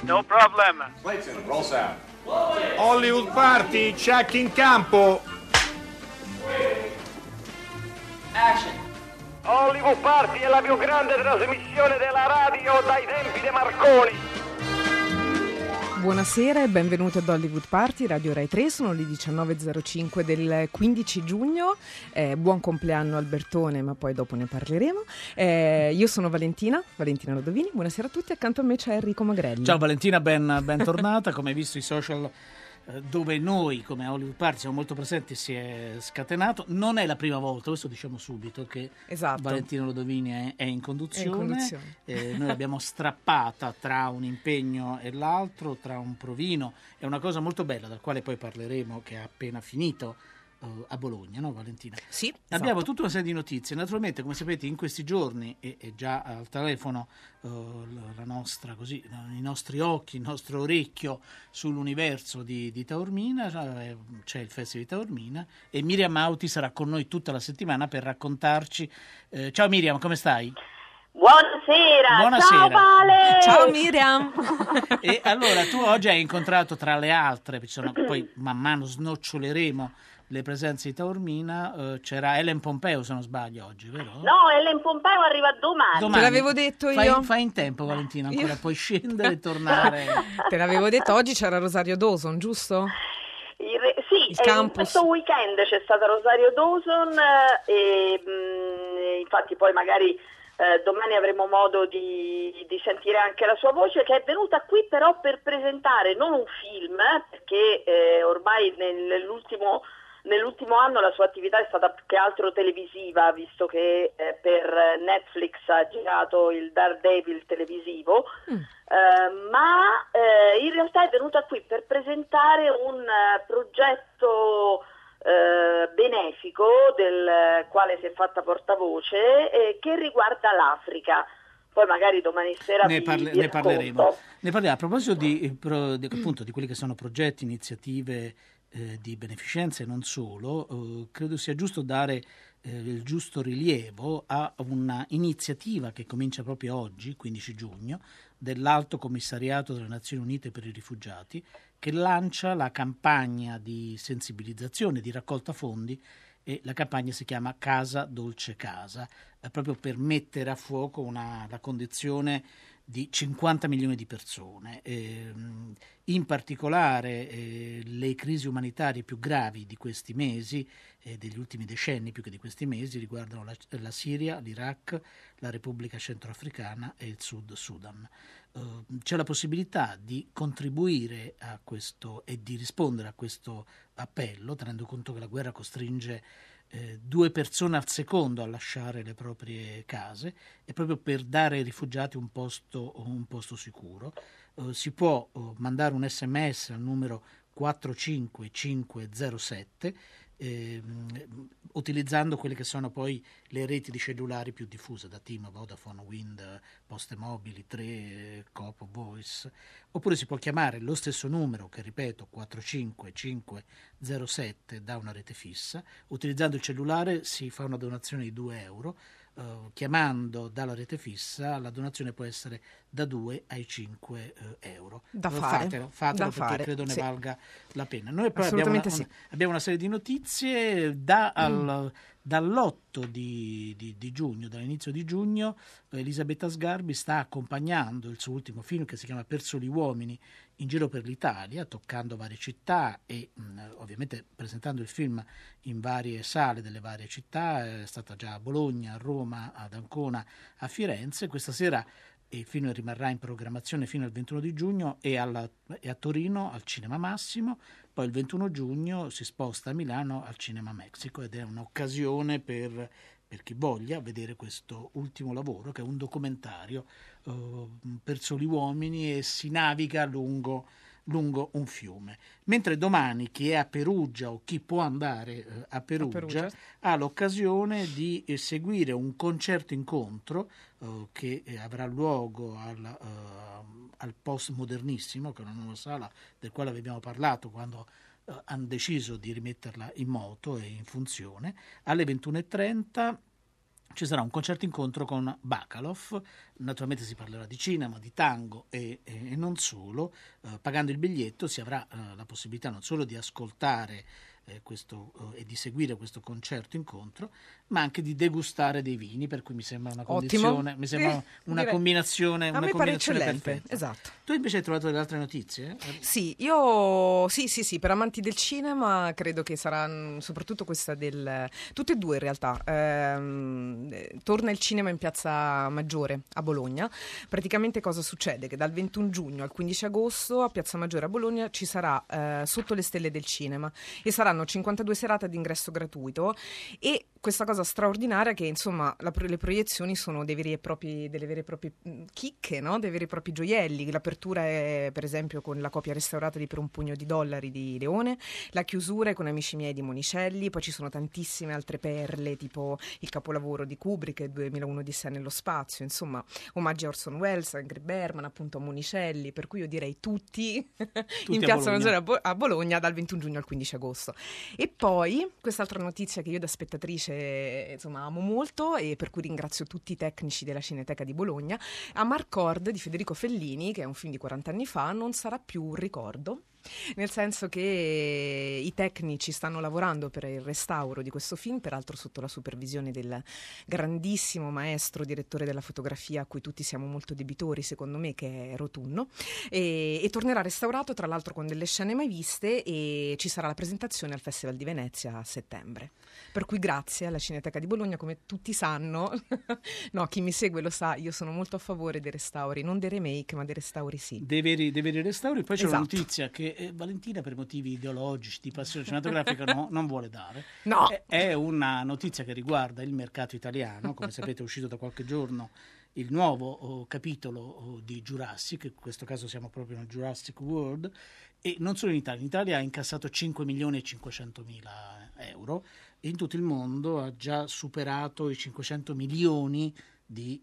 No problem. Clayton, roll sound. Hollywood Party, check in campo. Action. Hollywood Party è la più grande trasmissione della radio dai tempi dei Marconi. Buonasera e benvenuti ad Hollywood Party, Radio Rai 3, sono le 19.05 del 15 giugno, buon compleanno Albertone, ma poi dopo ne parleremo. Io sono Valentina Rodovini, buonasera a tutti, accanto a me c'è Enrico Magrelli. Ciao Valentina, ben tornata, come hai visto i social dove noi come Hollywood Party siamo molto presenti si è scatenato, non è la prima volta, questo diciamo subito, che esatto. Valentina Rodovini è in conduzione. Noi l'abbiamo strappata tra un impegno e l'altro, tra un provino, è una cosa molto bella dal quale poi parleremo, che è appena finito a Bologna, no Valentina? Sì, abbiamo esatto. Tutta una serie di notizie, naturalmente come sapete in questi giorni e già al telefono la nostra, così, i nostri occhi, il nostro orecchio sull'universo di Taormina, c'è il Festival di Taormina e Miriam Auti sarà con noi tutta la settimana per raccontarci. Ciao Miriam, come stai? Buonasera, ciao Vale! Ciao Miriam! E allora tu oggi hai incontrato tra le altre, poi man mano snoccioleremo le presenze di Taormina, c'era Ellen Pompeo se non sbaglio oggi, vero? No, Ellen Pompeo arriva domani. Te l'avevo detto io. Fai in tempo Valentina, ancora puoi scendere e tornare. Te l'avevo detto, oggi c'era Rosario Dawson, giusto? Sì, in questo weekend c'è stata Rosario Dawson e infatti poi magari domani avremo modo di sentire anche la sua voce, che è venuta qui però per presentare non un film, perché ormai nell'ultimo anno la sua attività è stata più che altro televisiva, visto che per Netflix ha girato il Daredevil televisivo, ma in realtà è venuta qui per presentare un progetto benefico del quale si è fatta portavoce, che riguarda l'Africa. Poi magari domani sera ne parleremo. A proposito appunto di quelli che sono progetti, iniziative di beneficenza e non solo, credo sia giusto dare il giusto rilievo a una iniziativa che comincia proprio oggi, 15 giugno, dell'Alto Commissariato delle Nazioni Unite per i Rifugiati, che lancia la campagna di sensibilizzazione, di raccolta fondi, e la campagna si chiama Casa Dolce Casa, proprio per mettere a fuoco la condizione di 50 milioni di persone. In particolare le crisi umanitarie più gravi di questi mesi, degli ultimi decenni più che di questi mesi, riguardano la Siria, l'Iraq, la Repubblica Centroafricana e il Sud Sudan. C'è la possibilità di contribuire a questo e di rispondere a questo appello, tenendo conto che la guerra costringe 2 persone al secondo a lasciare le proprie case, e proprio per dare ai rifugiati un posto sicuro. Si può mandare un SMS al numero 45507 utilizzando quelle che sono poi le reti di cellulari più diffuse, da Team, Vodafone, Wind, Poste Mobili, 3, Coop, Voice, oppure si può chiamare lo stesso numero, che ripeto 45507, da una rete fissa. Utilizzando il cellulare si fa una donazione di €2. Chiamando dalla rete fissa la donazione può essere da 2 ai €5. Fatelo perché credo ne valga la pena. Noi poi abbiamo una serie di notizie dall'8 di giugno, dall'inizio di giugno. Elisabetta Sgarbi sta accompagnando il suo ultimo film, che si chiama Per soli uomini, in giro per l'Italia, toccando varie città e ovviamente presentando il film in varie sale delle varie città. È stata già a Bologna, a Roma, ad Ancona, a Firenze. Questa sera il film rimarrà in programmazione fino al 21 di giugno e a Torino al Cinema Massimo. Poi il 21 giugno si sposta a Milano al Cinema Mexico, ed è un'occasione per chi voglia vedere questo ultimo lavoro, che è un documentario per soli uomini, e si naviga lungo un fiume. Mentre domani chi è a Perugia o chi può andare a Perugia ha l'occasione di seguire un concerto incontro che avrà luogo al Postmodernissimo, che è una nuova sala del quale vi abbiamo parlato quando hanno deciso di rimetterla in moto e in funzione, alle 21:30 ci sarà un concerto incontro con Bacalov. Naturalmente si parlerà di cinema, di tango e non solo. Pagando il biglietto si avrà la possibilità non solo di ascoltare e di seguire questo concerto incontro, ma anche di degustare dei vini, per cui mi sembra una condizione, mi sembra una combinazione, a me pare eccellente, perfetta. Esatto. Tu invece hai trovato delle altre notizie? Sì, sì, per amanti del cinema credo che sarà soprattutto questa tutte e due in realtà. Torna il cinema in Piazza Maggiore a Bologna. Praticamente cosa succede? Che dal 21 giugno al 15 agosto a Piazza Maggiore a Bologna ci sarà Sotto le stelle del cinema e saranno 52 serate di ingresso gratuito, e questa cosa straordinaria che insomma le proiezioni sono delle vere e proprie chicche, no? Dei veri e propri gioielli. L'apertura è per esempio con la copia restaurata di Per un pugno di dollari di Leone, la chiusura è con Amici miei di Monicelli, poi ci sono tantissime altre perle tipo il capolavoro di Kubrick, 2001 Odissea nello spazio, insomma omaggi a Orson Welles, a Ingrid Bergman, appunto a Monicelli, per cui io direi tutti in Piazza Maggiore a Bologna dal 21 giugno al 15 agosto. E poi quest'altra notizia che io da spettatrice insomma amo molto e per cui ringrazio tutti i tecnici della Cineteca di Bologna: Amarcord di Federico Fellini, che è un film di 40 anni fa, non sarà più un ricordo, nel senso che i tecnici stanno lavorando per il restauro di questo film, peraltro sotto la supervisione del grandissimo maestro direttore della fotografia a cui tutti siamo molto debitori, secondo me, che è Rotunno, e tornerà restaurato tra l'altro con delle scene mai viste, e ci sarà la presentazione al Festival di Venezia a settembre. Per cui grazie alla Cineteca di Bologna, come tutti sanno, no, chi mi segue lo sa, io sono molto a favore dei restauri, non dei remake ma dei restauri, sì. Dei veri restauri. Poi c'è Esatto. una notizia che Valentina, per motivi ideologici di passione cinematografica, non vuole dare. No. È una notizia che riguarda il mercato italiano. Come sapete è uscito da qualche giorno il nuovo capitolo di Jurassic, in questo caso siamo proprio nel Jurassic World, e non solo in Italia. In Italia ha incassato 5.500.000 euro e in tutto il mondo ha già superato i 500 milioni di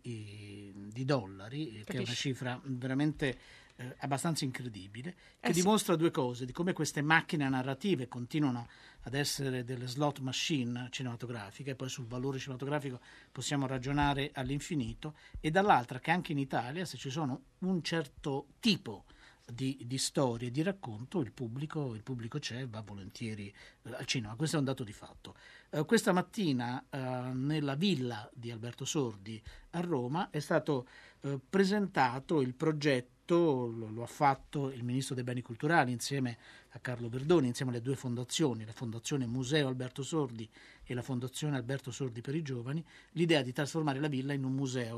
dollari, Capisci? che è una cifra veramente abbastanza incredibile, che sì. dimostra due cose: di come queste macchine narrative continuano ad essere delle slot machine cinematografiche, poi sul valore cinematografico possiamo ragionare all'infinito, e dall'altra che anche in Italia, se ci sono un certo tipo di storie, di racconto, il pubblico c'è, va volentieri al cinema. Questo è un dato di fatto. Questa mattina nella villa di Alberto Sordi a Roma è stato presentato il progetto, lo ha fatto il Ministro dei Beni Culturali insieme a Carlo Verdoni, insieme alle due fondazioni, la Fondazione Museo Alberto Sordi e la Fondazione Alberto Sordi per i Giovani, l'idea di trasformare la villa in un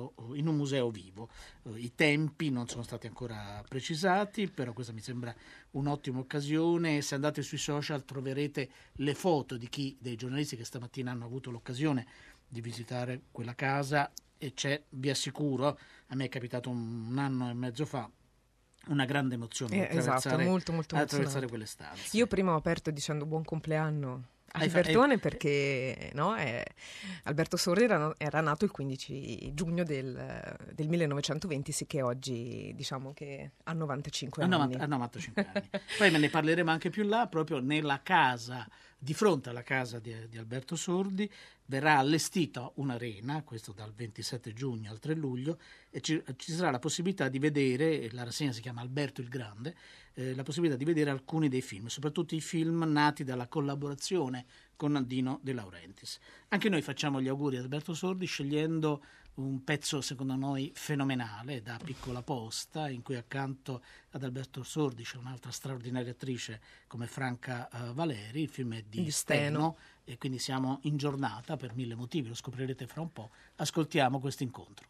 museo vivo. I tempi non sono stati ancora precisati, però questa mi sembra un'ottima occasione. Se andate sui social troverete le foto dei giornalisti che stamattina hanno avuto l'occasione di visitare quella casa, e c'è, vi assicuro, a me è capitato un anno e mezzo fa, una grande emozione attraversare quelle stanze. Io prima ho aperto dicendo buon compleanno a Albertone perché Alberto Sordi era nato il 15 giugno del 1920, sì, che oggi diciamo che ha 95 anni. Ha 95 anni. Poi me ne parleremo anche più là, proprio nella casa, di fronte alla casa di Alberto Sordi, verrà allestita un'arena, questo dal 27 giugno al 3 luglio, e ci sarà la possibilità di vedere, la rassegna si chiama Alberto il Grande, la possibilità di vedere alcuni dei film, soprattutto i film nati dalla collaborazione con Dino De Laurentiis. Anche noi facciamo gli auguri ad Alberto Sordi scegliendo un pezzo secondo noi fenomenale, da Piccola Posta, in cui accanto ad Alberto Sordi c'è un'altra straordinaria attrice come Franca Valeri. Il film è di Steno e quindi siamo in giornata per 1000 motivi, lo scoprirete fra un po'. Ascoltiamo questo incontro.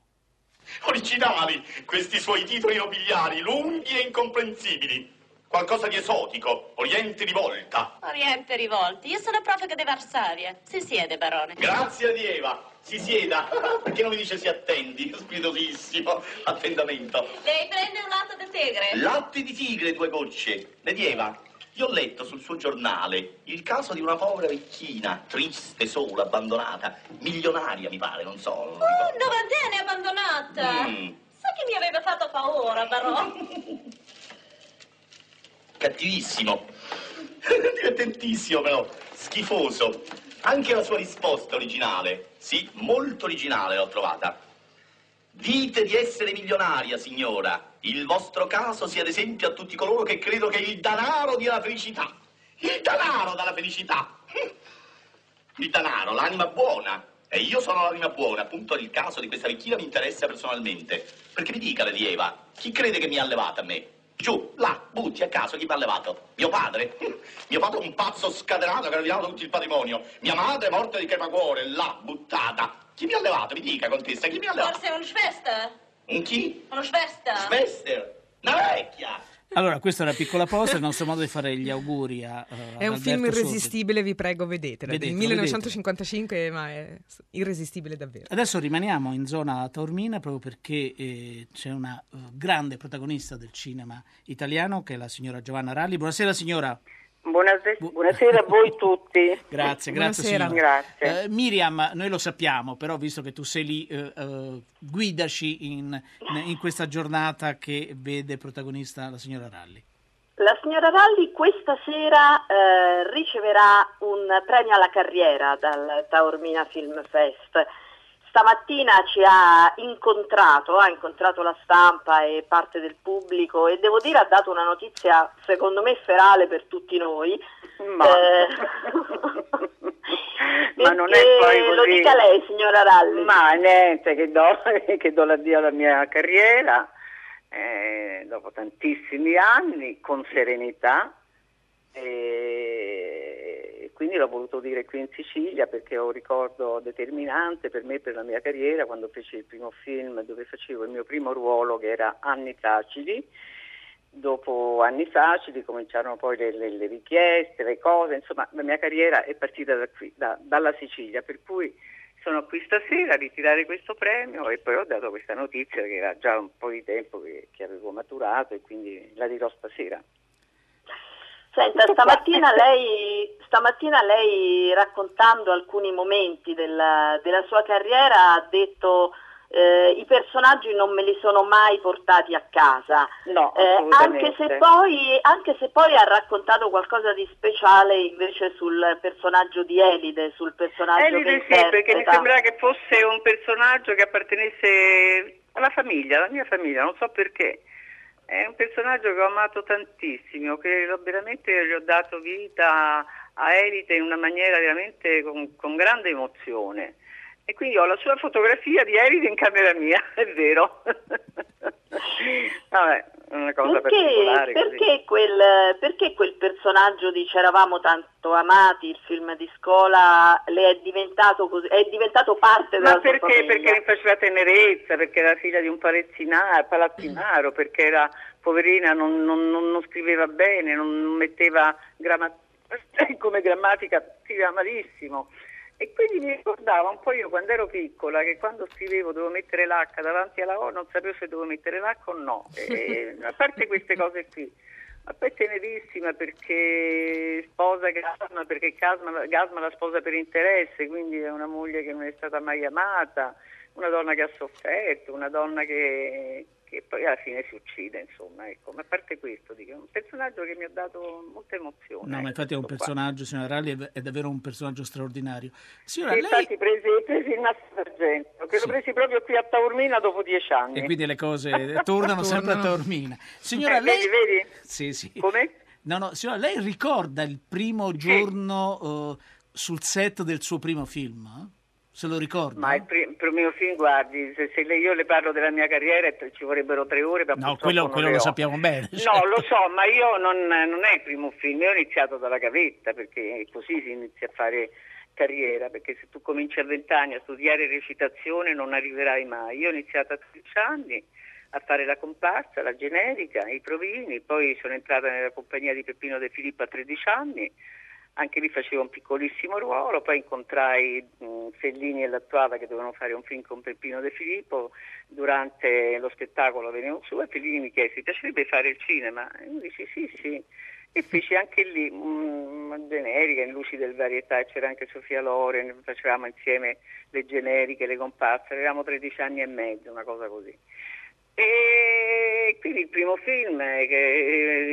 Originali questi suoi titoli nobiliari, lunghi e incomprensibili. Qualcosa di esotico, Oriente rivolta. Oriente rivolti, io sono profuga di Varsavia. Si siede, barone. Grazie di Eva, si sieda. Perché non mi dice si attendi? Spiritosissimo, attendamento. Lei prende un latte di tigre? Latte di tigre, 2 gocce. Lady Eva, io ho letto sul suo giornale il caso di una povera vecchina, triste, sola, abbandonata, milionaria mi pare, non so. 90 anni abbandonata. Sa che mi aveva fatto paura, barone? Cattivissimo, divertentissimo però, schifoso. Anche la sua risposta originale, sì, molto originale l'ho trovata. Dite di essere milionaria, signora. Il vostro caso sia ad esempio a tutti coloro che credono che il danaro dia la felicità. Il danaro dà la felicità. Il danaro, l'anima buona. E io sono l'anima buona, appunto il caso di questa vecchina mi interessa personalmente. Perché mi dica, Lady Eva, chi crede che mi ha levato a me? Giù, là, butti a caso, chi mi ha levato? Mio padre? Mio padre è un pazzo scatenato che ha rovinato tutto il patrimonio. Mia madre è morta di cremacuore, là, buttata. Chi mi ha levato? Mi dica, contessa, chi mi ha levato? Forse un Schwester? Un chi? Uno Schwester? Schwester, una vecchia. Allora, questa è una piccola pausa, il nostro modo di fare gli auguri a È un film irresistibile, vi prego, vedetela. Del Vedetelo, 1955, ma è irresistibile davvero. Adesso rimaniamo in zona Taormina proprio perché c'è una grande protagonista del cinema italiano che è la signora Giovanna Ralli. Buonasera signora. Buonasera a voi tutti. Grazie Buonasera. signora. Grazie. Miriam, noi lo sappiamo, però visto che tu sei lì, guidaci in questa giornata che vede protagonista la signora Ralli. La signora Ralli questa sera riceverà un premio alla carriera dal Taormina Film Fest. Stamattina ha incontrato la stampa e parte del pubblico e devo dire ha dato una notizia secondo me ferale per tutti noi. Ma non è poi così. Lo dica lei, signora Ralli. Ma niente, che do l'addio alla mia carriera dopo tantissimi anni, con serenità. E quindi l'ho voluto dire qui in Sicilia perché ho un ricordo determinante per me e per la mia carriera quando feci il primo film dove facevo il mio primo ruolo, che era Anni Facili. Dopo Anni Facili cominciarono poi le richieste, le cose, insomma la mia carriera è partita da qui, dalla Sicilia, per cui sono qui stasera a ritirare questo premio e poi ho dato questa notizia che era già un po' di tempo che avevo maturato e quindi la dirò stasera. Senta, stamattina lei raccontando alcuni momenti della sua carriera ha detto i personaggi non me li sono mai portati a casa, no, anche se poi ha raccontato qualcosa di speciale invece sul personaggio di Elide, sul personaggio Elide che sì, perché mi sembrava che fosse un personaggio che appartenesse alla famiglia, alla mia famiglia, non so perché. È un personaggio che ho amato tantissimo, che veramente gli ho dato vita a Elide in una maniera veramente con grande emozione. E quindi ho la sua fotografia di Elide in camera mia, è vero. Vabbè, è una cosa particolare. Perché quel personaggio di C'eravamo tanto amati, il film di scuola, le è diventato così, è diventato parte della sua famiglia? Perché mi faceva tenerezza, perché era figlia di un palattinaro, perché era poverina, non scriveva bene, non metteva come grammatica, scriveva malissimo. E quindi mi ricordava un po' io quando ero piccola che quando scrivevo dovevo mettere l'H davanti alla O, non sapevo se dovevo mettere l'H o no. A parte queste cose qui, ma poi è tenerissima perché sposa Gasma, perché Gasma la sposa per interesse, quindi è una moglie che non è stata mai amata, una donna che ha sofferto, una donna che poi alla fine si uccide, insomma, ecco. Ma a parte questo, dico, è un personaggio che mi ha dato molta emozione. No, ma infatti è un personaggio, signora Ralli, è davvero un personaggio straordinario. Signora, sì, lei... infatti presi il Nastro d'Argento, che l'ho presi proprio qui a Taormina dopo 10 anni. E quindi le cose tornano sempre a Taormina. Signora, lei... Vedi? Sì. Come? No, signora, lei ricorda il primo giorno sul set del suo primo film? Se lo ricorda? Ma il mio film, guardi, se io le parlo della mia carriera ci vorrebbero 3 ore. Ma no, quello lo sappiamo bene. No, certo. lo so, ma io non è il primo film, io ho iniziato dalla gavetta, perché così si inizia a fare carriera, perché se tu cominci a 20 anni a studiare recitazione non arriverai mai. Io ho iniziato a 13 anni a fare la comparsa, la generica, i provini, poi sono entrata nella compagnia di Peppino De Filippo a 13 anni. Anche lì facevo un piccolissimo ruolo, poi incontrai Fellini e Lattuada che dovevano fare un film con Peppino De Filippo, durante lo spettacolo venivo su e Fellini mi chiese: ti piacerebbe fare il cinema? E io dici sì, e feci anche lì una generica in Luci del Varietà, c'era anche Sofia Loren, facevamo insieme le generiche, le comparse, avevamo 13 anni e mezzo, una cosa così. E quindi il primo film che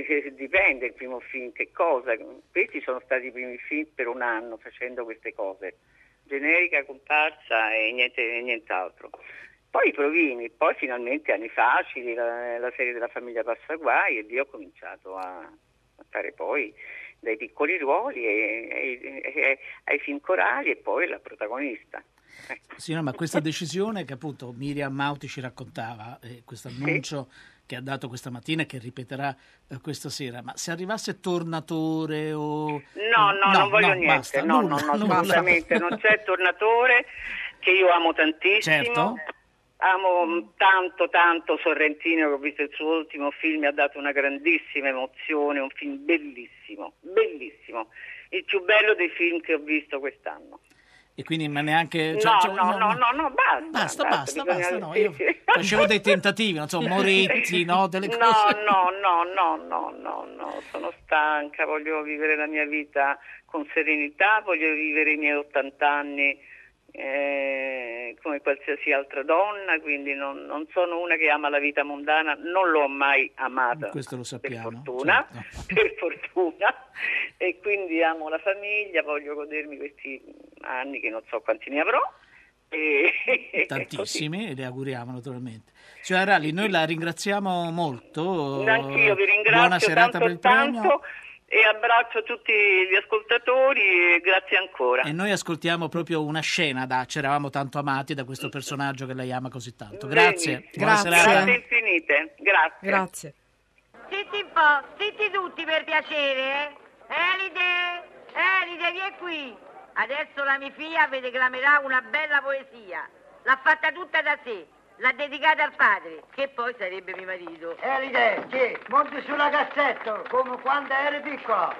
dipende il primo film, che cosa. Questi sono stati i primi film per un anno facendo queste cose, generica, comparsa e nient'altro. Poi i provini, poi finalmente Anni Facili, la serie della famiglia Passaguai, e lì ho cominciato a fare poi dai piccoli ruoli ai film corali e poi la protagonista. Sì, no, ma questa decisione che appunto Miriam Mauti ci raccontava, questo annuncio che ha dato questa mattina e che ripeterà questa sera, ma se arrivasse Tornatore o... No, non voglio niente, basta, no, assolutamente, non c'è Tornatore, che io amo tantissimo. Certo. Amo tanto Sorrentino, che ho visto il suo ultimo film, mi ha dato una grandissima emozione, un film bellissimo, il più bello dei film che ho visto quest'anno. E quindi ma neanche... No, basta. No, io facevo dei tentativi, non so, Moretti, no, delle cose... No, sono stanca, voglio vivere la mia vita con serenità, voglio vivere i miei 80 anni come qualsiasi altra donna, quindi non sono una che ama la vita mondana, non l'ho mai amata. Questo lo sappiamo. Per fortuna, e quindi amo la famiglia, voglio godermi questi anni che non so quanti ne avrò. Tantissimi, e le auguriamo naturalmente. Signora Ralli, noi la ringraziamo molto. Anch'io vi ringrazio. Buona serata per il premio. E abbraccio tutti gli ascoltatori e grazie ancora. E noi ascoltiamo proprio una scena da C'eravamo tanto amati, da questo personaggio che lei ama così tanto. Grazie. Grazie infinite. Grazie. Zitti un po', zitti tutti per piacere. Elide, vieni qui. Adesso la mia figlia vi declamerà una bella poesia. L'ha fatta tutta da sé. L'ha dedicata al padre, che poi sarebbe mio marito. Elide, che monti sulla cassetta, come quando eri piccola.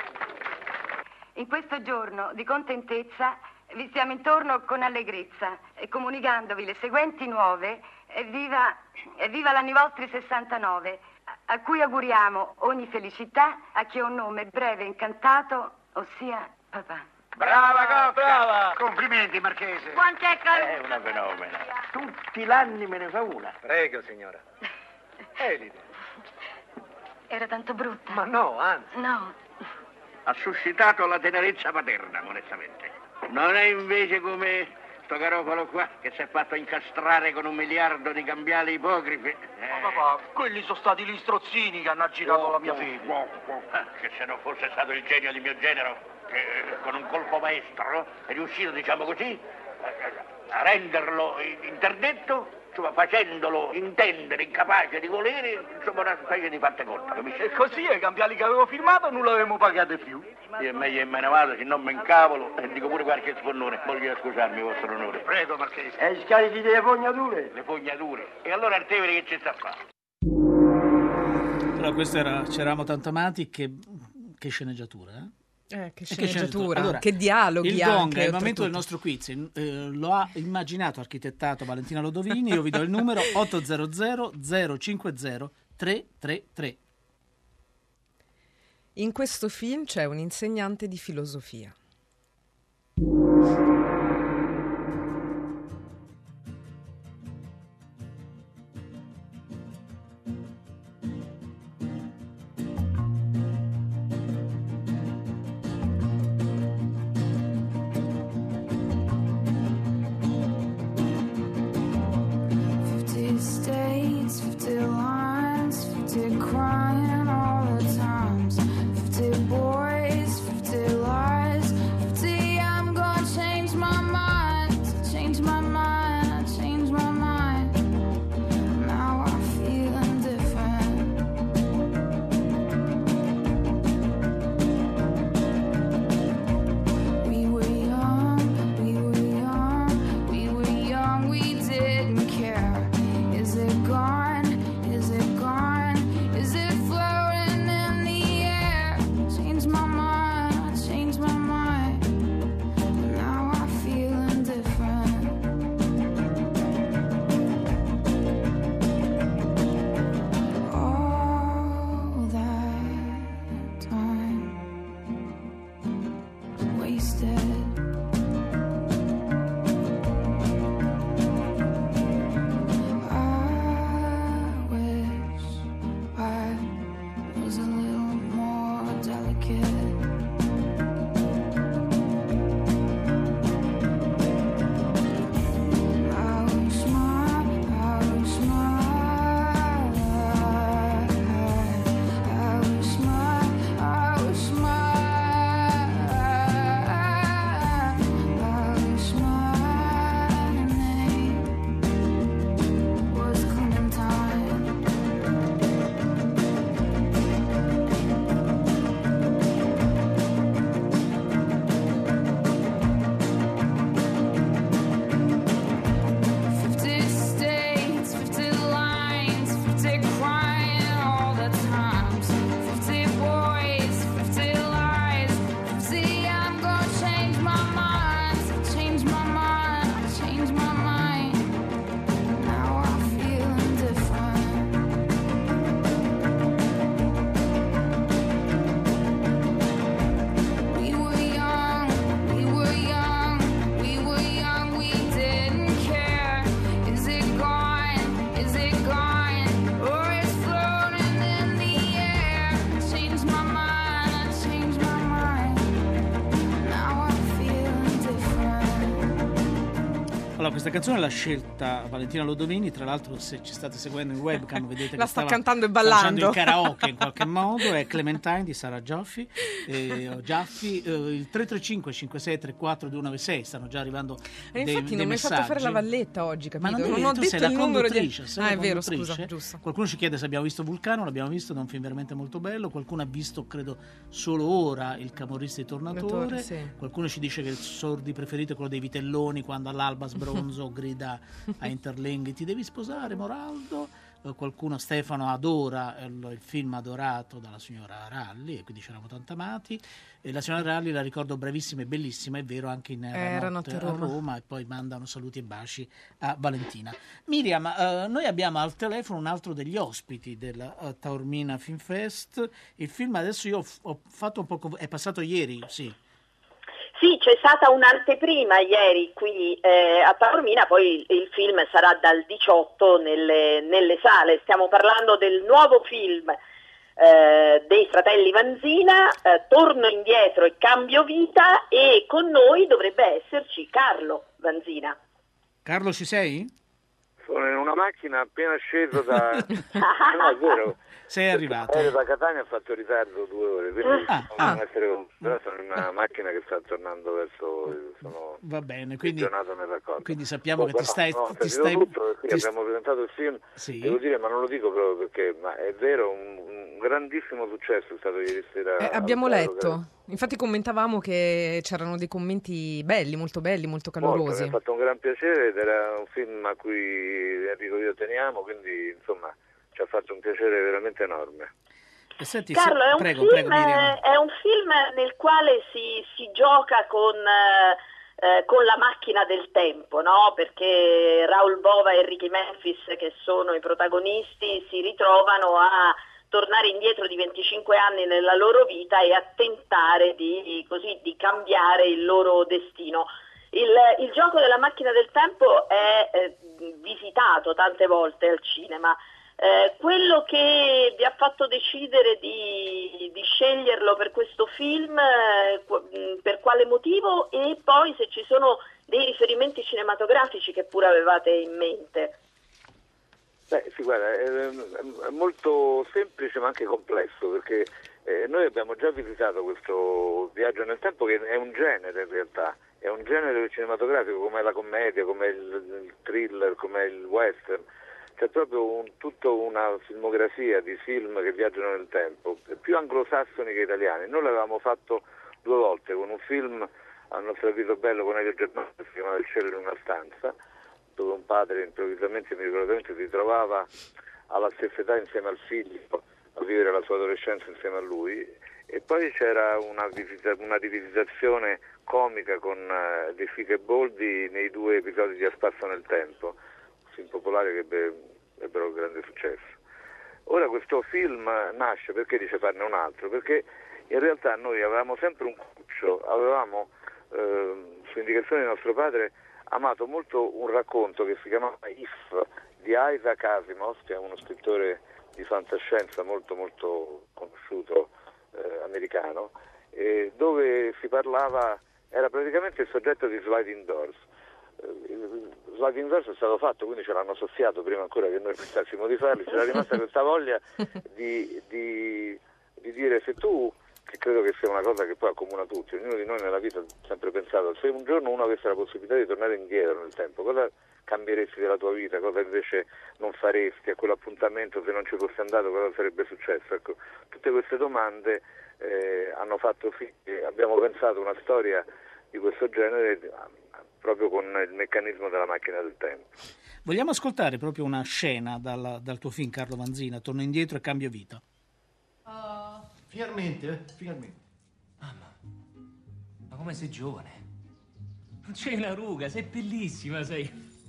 In questo giorno di contentezza vi stiamo intorno con allegrezza, e comunicandovi le seguenti nuove, evviva l'anni vostri 69, a cui auguriamo ogni felicità a chi ha un nome breve e incantato, ossia papà. Brava! Complimenti, Marchese. Quant'è È una fenomena. Tutti l'anni me ne fa una. Prego, signora. Elide. Era tanto brutta. Ma no, anzi. No. Ha suscitato la tenerezza paterna, onestamente. Non è invece come sto Garofalo qua, che si è fatto incastrare con 1 miliardo di cambiali ipocrifi. Ma papà, quelli sono stati gli strozzini che hanno aggirato la mia figlia. Che se non fosse stato il genio di mio genero, che con un colpo maestro è riuscito, diciamo così, a renderlo interdetto, insomma, facendolo intendere incapace di volere, insomma, una specie di parte corta, capisci? E così i cambiali che avevo firmato non l'avevamo pagate più. Io è meglio me ne vado, se non mi incavolo, e dico pure qualche sfonnone. Voglio scusarmi, vostro onore. Prego, Marchese. E i scarichi delle fognature? Le fognature. E allora il Tevere che ci sta a fare? Però questo era C'eravamo tanto amati, che sceneggiatura, che sceneggiatura, allora, che dialoghi. Il gong è il momento del nostro quiz, lo ha immaginato, architettato Valentina Lodovini. Io vi do il numero 800 050 333. In questo film c'è un insegnante di filosofia. Crying all the times, 50 boys, 50 lies. Allora, questa canzone l'ha scelta Valentina Lodovini, tra l'altro se ci state seguendo in webcam vedete la che sta cantando e ballando. il karaoke in qualche modo, è Clementine di Sara Giaffi, il 335 5634 296, stanno già arrivando dei infatti non mi hai messaggi. fatto fare la valletta oggi, capito? Ma non ho tu detto sei la il numero di... conduttrice, è vero, scusa, giusto. Qualcuno ci chiede se abbiamo visto Vulcano, l'abbiamo visto, è un film veramente molto bello. Qualcuno ha visto, credo, solo ora Il Camorrista di Tornatore. Sì. Qualcuno ci dice che il sordi preferito è quello dei Vitelloni, quando all'alba sbronzo grida a Interlenghi: ti devi sposare, Moraldo. Qualcuno, Stefano, adora il film adorato dalla signora Ralli, e quindi c'eravamo tanto amati. E la signora Ralli la ricordo bravissima e bellissima, è vero, anche in Era notte a Roma, e poi mandano saluti e baci a Valentina. Miriam, noi abbiamo al telefono un altro degli ospiti della Taormina Film Fest. Il film adesso io ho fatto un po', è passato ieri, sì. Sì, c'è stata un'anteprima ieri qui a Taormina, poi il film sarà dal 18 nelle sale. Stiamo parlando del nuovo film dei fratelli Vanzina, Torno indietro e cambio vita, e con noi dovrebbe esserci Carlo Vanzina. Carlo, ci sei? Sono in una macchina appena sceso da... No, è vero. Sei arrivato. Da Catania ha fatto ritardo 2 ore, quindi però sono in una macchina che sta tornando verso... Va bene, quindi nel raccordo. Quindi sappiamo che ti stai... Tutto, abbiamo presentato il film, sì. Devo dire, ma non lo dico proprio perché, ma è vero, un grandissimo successo è stato ieri sera. Abbiamo letto, infatti commentavamo che c'erano dei commenti belli, molto calorosi. Mi ha fatto un gran piacere ed era un film a cui Enrico e io teniamo, quindi insomma ci ha fatto un piacere veramente enorme. Senti, Carlo, è un film nel quale si gioca con la macchina del tempo, no? Perché Raoul Bova e Ricky Memphis, che sono i protagonisti, si ritrovano a tornare indietro di 25 anni nella loro vita e a tentare di cambiare il loro destino. Il gioco della macchina del tempo è visitato tante volte al cinema. Quello che vi ha fatto decidere di sceglierlo per questo film, per quale motivo, e poi se ci sono dei riferimenti cinematografici che pure avevate in mente? Sì, guarda, è molto semplice ma anche complesso, perché noi abbiamo già visitato questo viaggio nel tempo, che è un genere in realtà, è un genere cinematografico come la commedia, come il thriller, come il western. C'è proprio tutta una filmografia di film che viaggiano nel tempo, più anglosassoni che italiani. Noi l'avevamo fatto 2 volte con un film a nostro avviso bello con Elio Germano, che si chiamava Il cielo in una stanza, dove un padre improvvisamente, miracolosamente, si trovava alla stessa età insieme al figlio a vivere la sua adolescenza insieme a lui, e poi c'era una rivisitazione comica con De Fica e Boldi nei 2 episodi di A spasso nel tempo, film popolare che ebbero un grande successo. Ora questo film nasce perché dice farne un altro, perché in realtà noi avevamo sempre un cruccio, avevamo su indicazione di nostro padre amato molto un racconto che si chiamava If di Isaac Asimov, che è uno scrittore di fantascienza molto molto conosciuto americano, dove si parlava, era praticamente il soggetto di Sliding Doors. Sliding Doors è stato fatto, quindi ce l'hanno soffiato prima ancora che noi pensassimo di farli, c'era rimasta questa voglia di dire, se tu, che credo che sia una cosa che poi accomuna tutti, ognuno di noi nella vita ha sempre pensato, se un giorno uno avesse la possibilità di tornare indietro nel tempo, cosa cambieresti della tua vita, cosa invece non faresti, a quell'appuntamento se non ci fossi andato cosa sarebbe successo? Ecco, tutte queste domande hanno fatto sì che abbiamo pensato una storia di questo genere proprio con il meccanismo della macchina del tempo. Vogliamo ascoltare proprio una scena dal tuo film, Carlo Vanzina, Torno indietro e cambio vita. Finalmente. Mamma, ma come sei giovane? Non c'è una ruga, sei bellissima, sei.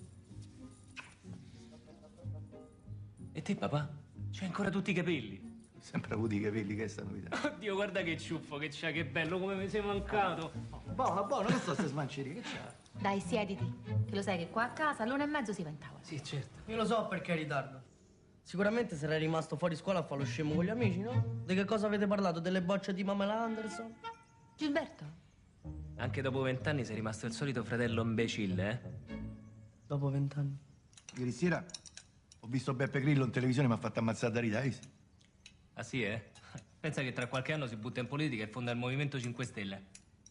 E te, papà? C'hai ancora tutti i capelli? Sempre avuto i capelli, che è sta novità. Oddio, guarda che ciuffo che c'ha, che bello, come mi sei mancato. Buono, non sto a ste smancerie, che c'ha? Dai, siediti, che lo sai che qua a casa all'1:30 si va in tavola. Sì, certo. Io lo so perché è in ritardo. Sicuramente sarai rimasto fuori scuola a fare lo scemo con gli amici, no? Di che cosa avete parlato? Delle bocce di Pamela Anderson? Gilberto? Anche dopo 20 anni sei rimasto il solito fratello imbecille, eh? dopo 20 anni. Ieri sera ho visto Beppe Grillo in televisione e mi ha fatto ammazzare da ridere. Ah sì, eh? Pensa che tra qualche anno si butta in politica e fonda il Movimento 5 Stelle.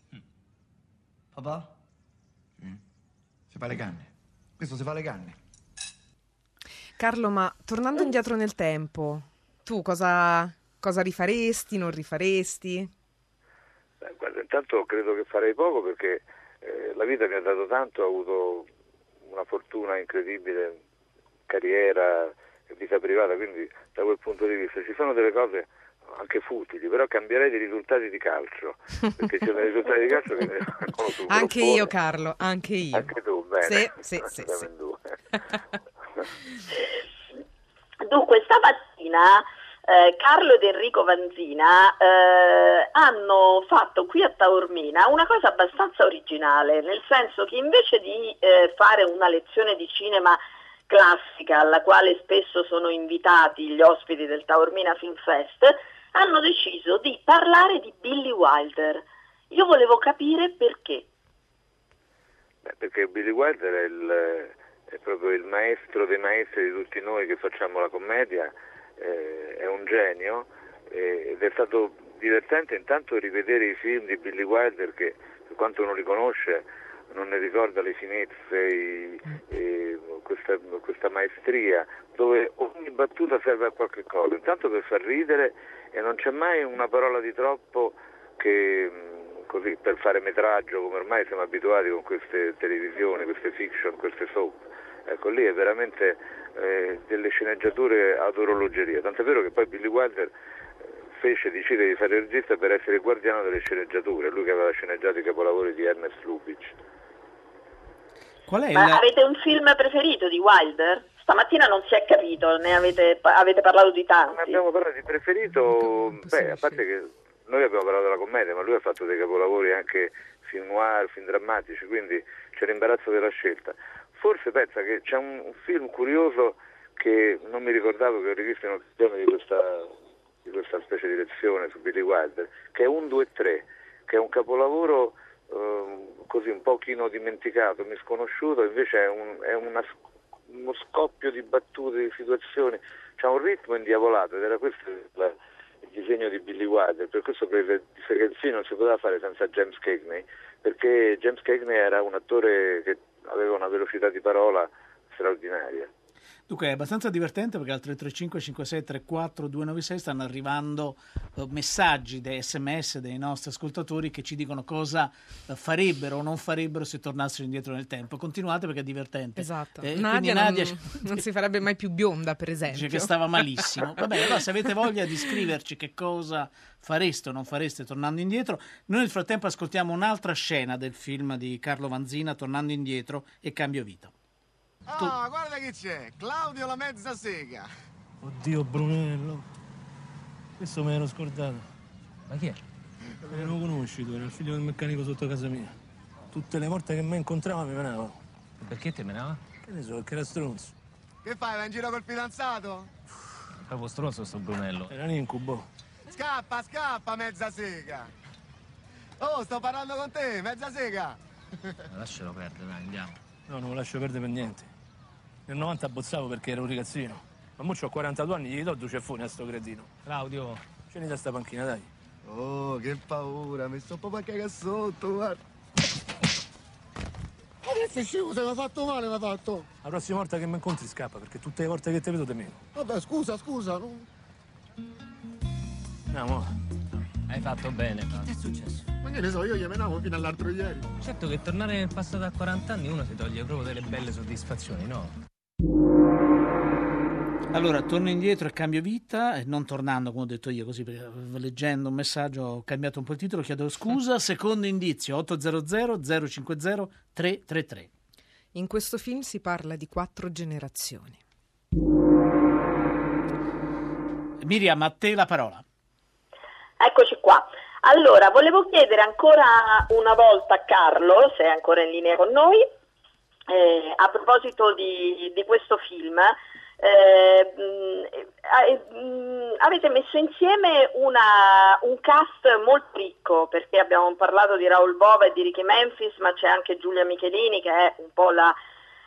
Papà? Si fa le canne. Questo si fa le canne. Carlo, ma tornando indietro nel tempo, tu cosa rifaresti, non rifaresti? Guarda, intanto credo che farei poco perché la vita mi ha dato tanto, ho avuto una fortuna incredibile, carriera, vita privata, quindi da quel punto di vista ci sono delle cose anche futili, però cambierei dei risultati di calcio, perché ci sono dei risultati di calcio che ne conosco. Anche io, Carlo, anche io. Anche tu, bene. Sì. Dunque, stamattina Carlo ed Enrico Vanzina hanno fatto qui a Taormina una cosa abbastanza originale, nel senso che invece di fare una lezione di cinema classica alla quale spesso sono invitati gli ospiti del Taormina Film Fest, hanno deciso di parlare di Billy Wilder. Io volevo capire perché. Perché Billy Wilder è proprio il maestro dei maestri di tutti noi che facciamo la commedia, è un genio ed è stato divertente intanto rivedere i film di Billy Wilder che per quanto non li conosce non ne ricorda le finezze, questa maestria dove ogni battuta serve a qualche cosa, intanto per far ridere e non c'è mai una parola di troppo che così per fare metraggio come ormai siamo abituati con queste televisioni, queste fiction, queste soap. Ecco, lì è veramente delle sceneggiature ad orologeria, tant'è vero che poi Billy Wilder decide di fare il regista per essere il guardiano delle sceneggiature, lui che aveva sceneggiato i capolavori di Ernest Lubitsch. Qual è Ma avete un film preferito di Wilder? Stamattina non si è capito, ne avete parlato di tanti. Non abbiamo parlato di preferito, a parte che noi abbiamo parlato della commedia, ma lui ha fatto dei capolavori anche film noir, film drammatici, quindi c'è l'imbarazzo della scelta. Forse pensa che c'è un film curioso che non mi ricordavo, che ho rivisto in occasione di questa specie di lezione su Billy Wilder, che è 1, 2, 3, che è un capolavoro così un pochino dimenticato, misconosciuto, invece è uno scoppio di battute, di situazioni, c'ha un ritmo indiavolato ed era questo il disegno di Billy Wilder, per questo disse che il film non si poteva fare senza James Cagney, perché James Cagney era un attore che aveva una velocità di parola straordinaria. Dunque è abbastanza divertente perché al 335 56 34 296 stanno arrivando messaggi, sms dei nostri ascoltatori che ci dicono cosa farebbero o non farebbero se tornassero indietro nel tempo. Continuate perché è divertente. Esatto. Nadia non si farebbe mai più bionda, per esempio. Dice che stava malissimo. Vabbè, allora se avete voglia di scriverci che cosa fareste o non fareste tornando indietro, noi nel frattempo ascoltiamo un'altra scena del film di Carlo Vanzina, Tornando indietro e Cambio vita. Ah, guarda chi c'è, Claudio la mezza sega. Oddio, Brunello, questo me l'ero scordato. Ma chi è? Non lo conosci tu, era il figlio del meccanico sotto casa mia. Tutte le volte che mi incontrava mi menava. Perché te menava? Che ne so, perché era stronzo. Che fai, vai in giro col fidanzato? Proprio stronzo sto Brunello. Era un incubo. Scappa, mezza sega. Oh, sto parlando con te, mezza sega. Lascialo perdere, dai, andiamo. No, non lo lascio perdere per niente. Nel 90 abbozzavo perché ero un ragazzino. Ma mo c'ho 42 anni, gli do 2 ceffoni a sto cretino. Claudio. Scendi da sta panchina, dai. Oh, che paura, mi sto proprio a cagare sotto, guarda. Ma che sei scemo, se mi ha fatto male, mi ha fatto. La prossima volta che mi incontri scappa, perché tutte le volte che ti vedo te meno. Vabbè, scusa, non... Andiamo. Hai fatto bene. Che è successo? Ma che ne so, io gli menavo fino all'altro ieri. Certo che tornare nel passato a 40 anni uno si toglie proprio delle belle soddisfazioni, no? Allora, torno indietro e cambio vita, e non tornando, come ho detto io, così perché leggendo un messaggio ho cambiato un po' il titolo, chiedo scusa. Secondo indizio, 800 050 333. In questo film si parla di 4 generazioni. Miriam, a te la parola. Eccoci qua. Allora, volevo chiedere ancora una volta a Carlo, se è ancora in linea con noi, a proposito di questo film, avete messo insieme un cast molto ricco, perché abbiamo parlato di Raoul Bova e di Ricky Memphis, ma c'è anche Giulia Michelini che è un po' la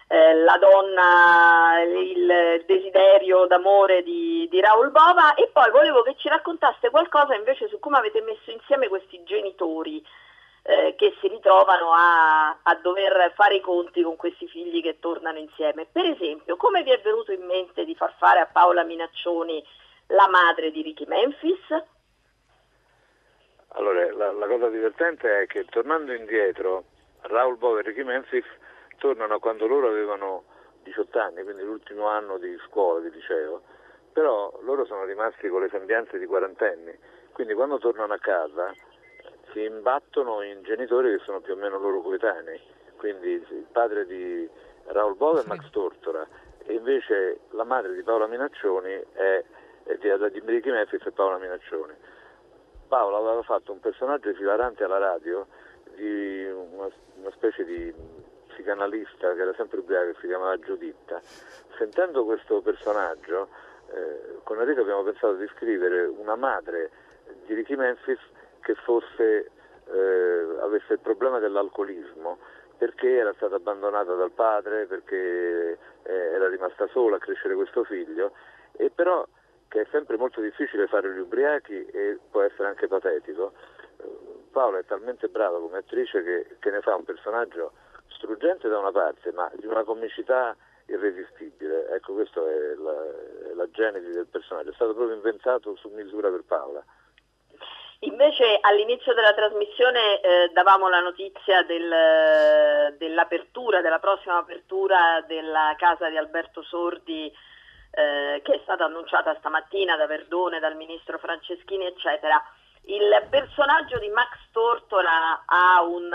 la donna, il desiderio d'amore di Raoul Bova, e poi volevo che ci raccontaste qualcosa invece su come avete messo insieme questi genitori che si ritrovano a dover fare i conti con questi figli che tornano insieme. Per esempio, come vi è venuto in mente di far fare a Paola Minaccioni la madre di Ricky Memphis? Allora, la cosa divertente è che tornando indietro, Raoul Bova e Ricky Memphis tornano quando loro avevano 18 anni, quindi l'ultimo anno di scuola, di liceo, però loro sono rimasti con le sembianze di quarantenni, quindi quando tornano a casa si imbattono in genitori che sono più o meno loro coetanei, quindi il padre di Raoul Bova è Max Tortora, e invece la madre di Paola Minaccioni è di Ricky Memphis e Paola Minaccioni. Paola aveva fatto un personaggio esilarante alla radio di una specie di psicanalista che era sempre ubriaca, che si chiamava Giuditta. Sentendo questo personaggio, con Enrico abbiamo pensato di scrivere una madre di Ricky Memphis che avesse il problema dell'alcolismo, perché era stata abbandonata dal padre, perché era rimasta sola a crescere questo figlio, e però che è sempre molto difficile fare gli ubriachi e può essere anche patetico. Paola è talmente brava come attrice che ne fa un personaggio struggente da una parte, ma di una comicità irresistibile. Ecco, questa è la genesi del personaggio, è stato proprio inventato su misura per Paola. Invece all'inizio della trasmissione davamo la notizia dell'apertura, della prossima apertura della casa di Alberto Sordi, che è stata annunciata stamattina da Verdone, dal ministro Franceschini, eccetera. Il personaggio di Max Tortora ha un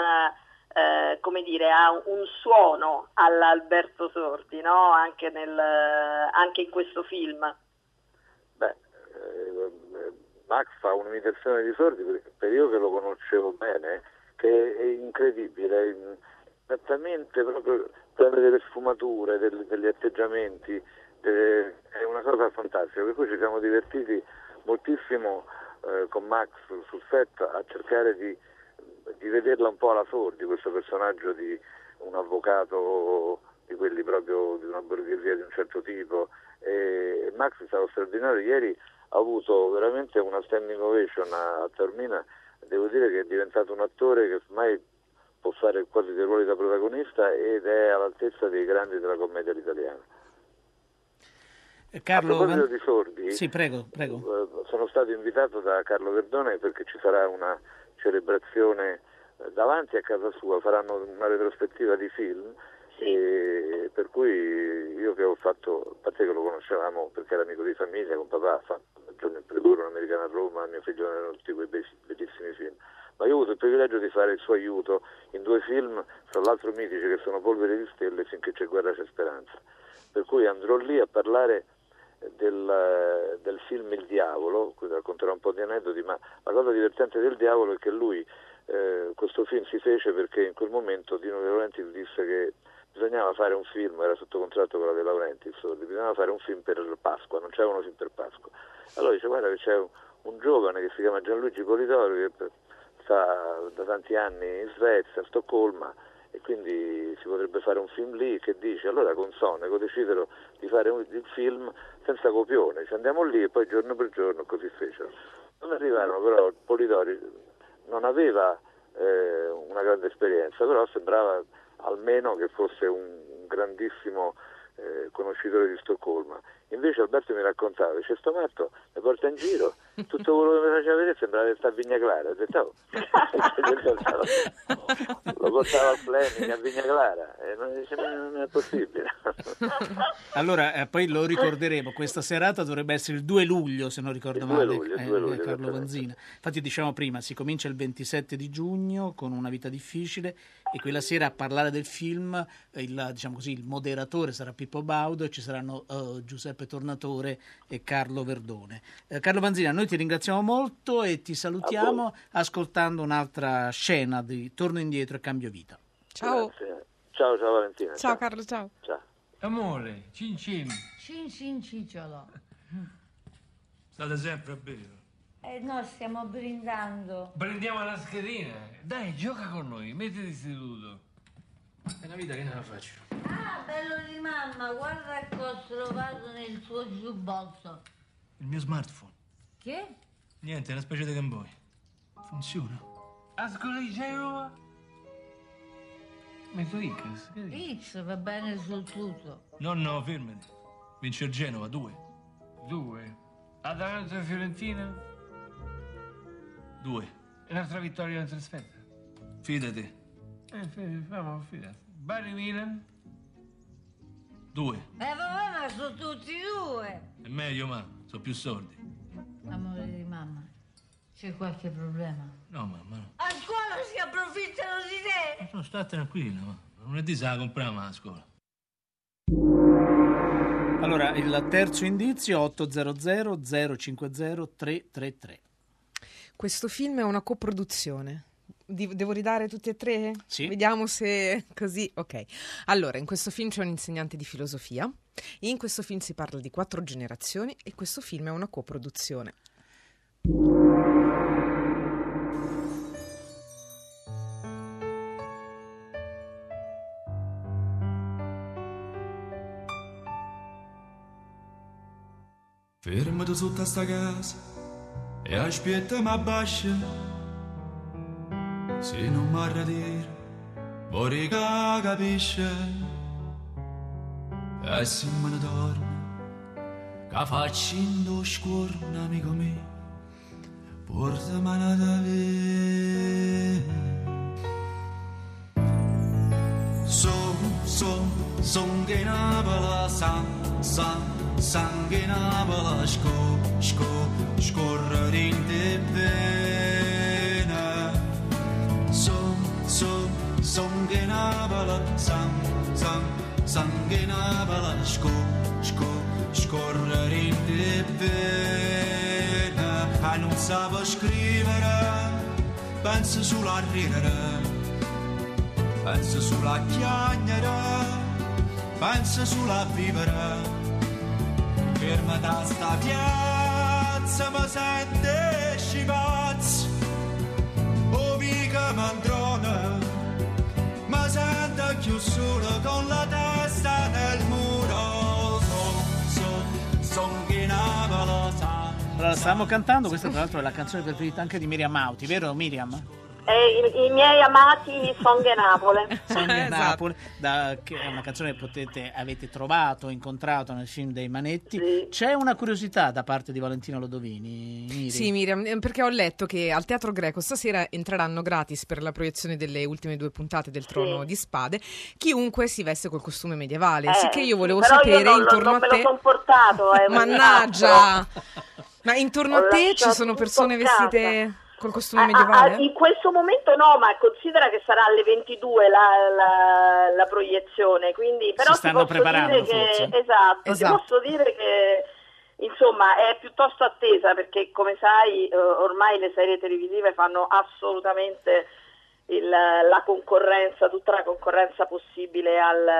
suono all'Alberto Sordi, no? Anche in questo film. Max fa un'imitazione di Sordi, per io che lo conoscevo bene, che è incredibile, esattamente proprio delle sfumature, degli atteggiamenti, è una cosa fantastica, per cui ci siamo divertiti moltissimo con Max sul set a cercare di vederla un po' alla Sordi, questo personaggio di un avvocato di quelli proprio di una borghesia di un certo tipo, e Max è stato straordinario. Ieri ha avuto veramente una standing ovation a Taormina, devo dire che è diventato un attore che ormai può fare quasi dei ruoli da protagonista ed è all'altezza dei grandi della commedia italiana. Carlo, a proposito di Sordi, sì, prego. Sono stato invitato da Carlo Verdone perché ci sarà una celebrazione davanti a casa sua, faranno una retrospettiva di film, e per cui io che ho fatto, a parte che lo conoscevamo perché era amico di famiglia, con papà ha fatto Il giorno in preduro, Un americano a Roma, mio figlio erano tutti quei bellissimi film, ma io ho avuto il privilegio di fare il suo aiuto in 2 film, tra l'altro mitici, che sono Polvere di stelle e Finché c'è guerra c'è speranza, per cui andrò lì a parlare del film Il Diavolo, qui racconterò un po' di aneddoti, ma la cosa divertente del Diavolo è che lui questo film si fece perché in quel momento Dino De Laurentiis disse che bisognava fare un film, era sotto contratto con la De Laurentiis, bisognava fare un film per Pasqua, non c'era un film per Pasqua. Allora dice: guarda che c'è un giovane che si chiama Gianluigi Polidori che sta da tanti anni in Svezia, a Stoccolma, e quindi si potrebbe fare un film lì, che dice? Allora con Sonego decisero di fare il film senza copione, ci andiamo lì e poi giorno per giorno così fecero. Non arrivarono, però Polidori non aveva una grande esperienza, però sembrava almeno che fosse un grandissimo conoscitore di Stoccolma. Invece Alberto mi raccontava, dice: sto matto mi porta in giro, tutto quello che mi faceva vedere sembrava di stare a Vigna Clara. Ho detto: oh. Lo portava al Fleming a Vigna Clara e non è possibile. Allora poi lo ricorderemo, questa serata dovrebbe essere il 2 luglio se non ricordo male, 2 luglio, Carlo Vanzina. Infatti diciamo prima, si comincia il 27 di giugno con Una vita difficile, e quella sera a parlare del film il moderatore sarà Pippo Baudo e ci saranno Giuseppe Tornatore e Carlo Verdone. Carlo Vanzina, noi ti ringraziamo molto e ti salutiamo ascoltando un'altra scena di Torno indietro e cambio vita. Ciao. Grazie. Ciao Valentina. Ciao Carlo, ciao. Amore, cin cin. Cin cin cicciolo. State sempre a bere. No, stiamo brindando. Prendiamo la schedina. Dai, gioca con noi, mettiti seduto. È una vita che non la faccio. Ah, bello di mamma, guarda che ho trovato nel suo giubbotto. Il mio smartphone. Che? Niente, è una specie di Game Boy. Funziona. Ascolta, metto X. X va bene su tutto. No, fermati. Vince il Genova, 2. 2. Atalanta e Fiorentina. 2. E un'altra vittoria in trasferta. Fidati. Fidati. Bari Milan. 2. Vabbè, ma sono tutti 2. È meglio, ma sono più soldi. Amore di mamma, c'è qualche problema? No, mamma, no. A scuola si approfittano di te! No, sta tranquillo, ma lunedì se la compriamo a scuola. Allora, il terzo indizio 800 050 333. Questo film è una coproduzione. Devo ridare tutti e tre? Sì. Vediamo se così. Ok. Allora, in questo film c'è un insegnante di filosofia. In questo film si parla di 4 generazioni e questo film è una coproduzione. Fermati sotto a sta casa e aspetta ma bascia. Se non m'arra dire, vorrei che capisce. E se me ne torna, che facendo scorna, amico mio, portamane da me. Son che Napoli, san che Napoli, scorre in te bene. Son che Napoli, san che Napoli, scorre in te bene. E non sapevo scrivere, penso solo a ridere. Penso solo a chiagnere, penso solo a vivere. Ferma da sta piazza, mi sente scipazzo. O mica mandrona, mi sento più solo con la testa nel muro. Son che Napoli sa. Allora, stavamo cantando, questa tra l'altro è la canzone preferita anche di Miriam Mauti, vero Miriam? I miei amati Songhe Napoli. Songhe Napoli, che è una canzone che avete trovato, incontrato nel film dei Manetti. Sì. C'è una curiosità da parte di Valentina Lodovini, Miri? Sì, Miriam, perché ho letto che al Teatro Greco stasera entreranno gratis per la proiezione delle ultime 2 puntate del Trono di Spade chiunque si veste col costume medievale. Sì, che io volevo sapere io intorno non a te. Me lo son portato, Mannaggia! Ma intorno a te ci sono persone vestite col costume medievale? In questo momento no, ma considera che sarà alle 22 la proiezione, quindi però si stanno preparando forse. Esatto, ti posso dire che insomma è piuttosto attesa perché come sai ormai le serie televisive fanno assolutamente la concorrenza, tutta la concorrenza possibile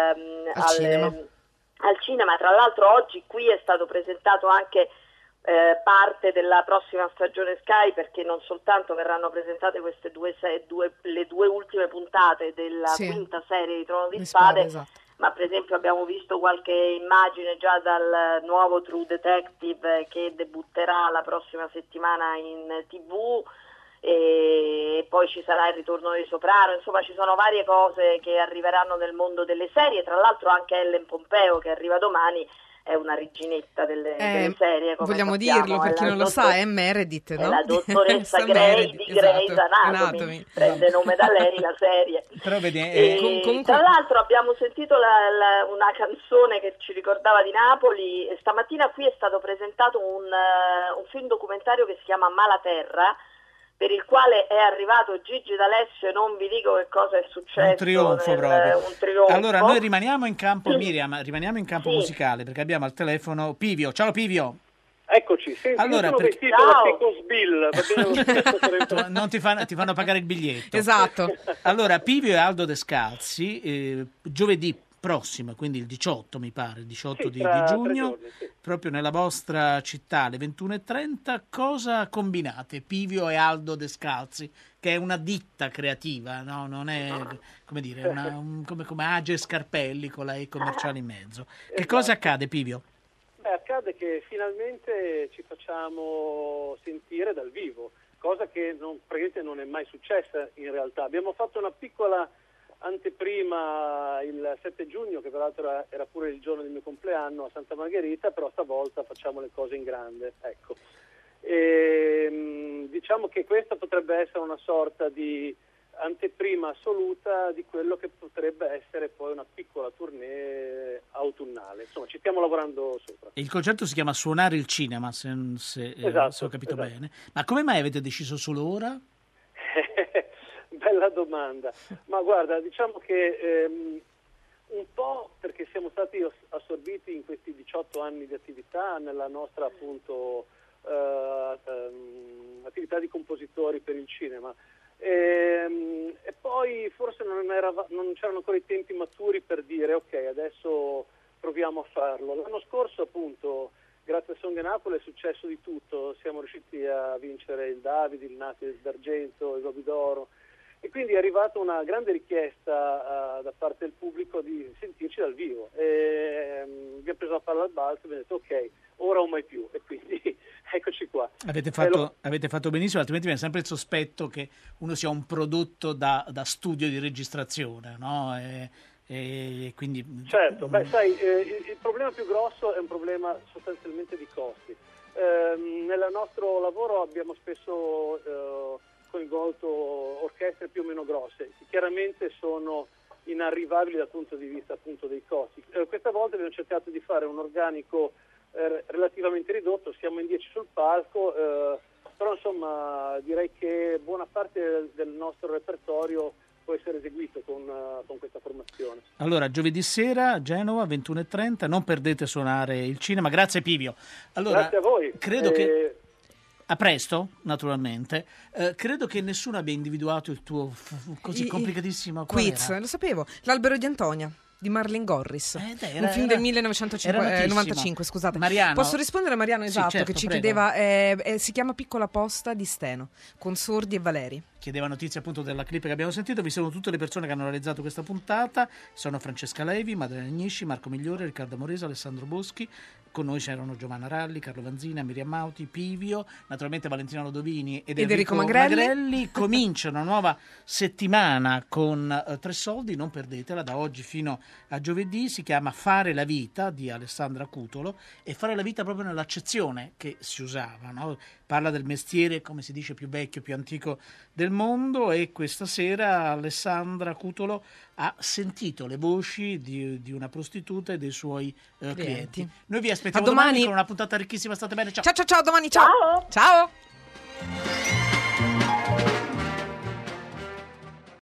al cinema. Tra l'altro oggi qui è stato presentato anche parte della prossima stagione Sky, perché non soltanto verranno presentate queste le 2 ultime puntate della quinta serie di Trono di Spade, esatto. Ma per esempio abbiamo visto qualche immagine già dal nuovo True Detective che debutterà la prossima settimana in TV, e poi ci sarà il ritorno dei Soprano. Insomma, ci sono varie cose che arriveranno nel mondo delle serie. Tra l'altro anche Ellen Pompeo, che arriva domani, è una reginetta delle serie, come vogliamo sappiamo. dirlo per chi non lo sa, è Meredith, no? È la dottoressa Grey di Grey's Anatomy. Prende nome da lei la serie. Però vedi, comunque... Tra l'altro abbiamo sentito una canzone che ci ricordava di Napoli. Stamattina qui è stato presentato un film documentario che si chiama Malaterra, per il quale è arrivato Gigi D'Alessio, e non vi dico che cosa è successo. Un trionfo proprio. Un trionfo. Allora, noi rimaniamo in campo, Miriam, rimaniamo in campo musicale, perché abbiamo al telefono Pivio. Ciao Pivio. Eccoci, senti, allora, io sono vestito da Pecos Bill, va bene non ti fanno pagare il biglietto. Esatto. Allora, Pivio e Aldo Descalzi, giovedì prossima, quindi il 18 mi pare, il 18 Sì, di tra 3 giugno, giorni, sì. proprio nella vostra città alle 21:30. Cosa combinate, Pivio e Aldo Descalzi, che è una ditta creativa, no? Non è, come dire, come Age Scarpelli con la E commerciale in mezzo. Che cosa accade, Pivio? Accade che finalmente ci facciamo sentire dal vivo, cosa che praticamente non è mai successa in realtà. Abbiamo fatto una piccola anteprima il 7 giugno, che peraltro era pure il giorno del mio compleanno, a Santa Margherita, però stavolta facciamo le cose in grande, ecco. E, diciamo che questa potrebbe essere una sorta di anteprima assoluta di quello che potrebbe essere poi una piccola tournée autunnale. Insomma, ci stiamo lavorando sopra. Il concerto si chiama Suonare il cinema, se ho capito bene. Ma come mai avete deciso solo ora? Bella domanda. Ma guarda, diciamo che un po' perché siamo stati assorbiti in questi 18 anni di attività nella nostra appunto attività di compositori per il cinema. E poi forse non c'erano ancora i tempi maturi per dire ok, adesso proviamo a farlo. L'anno scorso appunto, grazie a Song Napoli, è successo di tutto, siamo riusciti a vincere il David, il Nati d'Argento, il Globi d'Oro, e quindi è arrivata una grande richiesta da parte del pubblico di sentirci dal vivo, e abbiamo preso la palla al balzo e abbiamo detto ok, ora o mai più, e quindi eccoci qua. Avete fatto benissimo, altrimenti viene sempre il sospetto che uno sia un prodotto da studio di registrazione, no? E quindi... Certo, sai, il problema più grosso è un problema sostanzialmente di costi. Nel nostro lavoro abbiamo spesso coinvolto orchestre più o meno grosse, che chiaramente sono inarrivabili dal punto di vista appunto dei costi. Questa volta abbiamo cercato di fare un organico relativamente ridotto, siamo in 10 sul palco, però insomma direi che buona parte del nostro repertorio può essere eseguito con questa formazione. Allora, giovedì sera a Genova, 21:30, non perdete Suonare il cinema. Grazie Pivio. Allora, grazie a voi. Credo che... A presto, naturalmente. Credo che nessuno abbia individuato il tuo così complicatissimo quiz. Lo sapevo. L'albero di Antonia di Marlene Gorris, un film del 1995, scusate. Mariano. Posso rispondere a Mariano? Esatto, sì, certo, che ci prego. chiedeva, si chiama Piccola Posta di Steno, con Sordi e Valeri. Chiedeva notizie appunto della clip che abbiamo sentito. Vi sono tutte le persone che hanno realizzato questa puntata. Sono Francesca Levi, Madalena Agnisci, Marco Migliore, Riccardo Morese, Alessandro Boschi. Con noi c'erano Giovanna Ralli, Carlo Vanzina, Miriam Mauti, Pivio, naturalmente Valentino Lodovini ed Enrico Magrelli. Comincia una nuova settimana con 3 soldi, non perdetela, da oggi fino a giovedì. Si chiama Fare la vita di Alessandra Cutolo, e fare la vita proprio nell'accezione che si usava, no? Parla del mestiere, come si dice, più vecchio, più antico del mondo, e questa sera Alessandra Cutolo ha sentito le voci di una prostituta e dei suoi clienti. Noi vi aspettiamo domani con una puntata ricchissima, state bene, ciao. Ciao, domani, ciao. Ciao.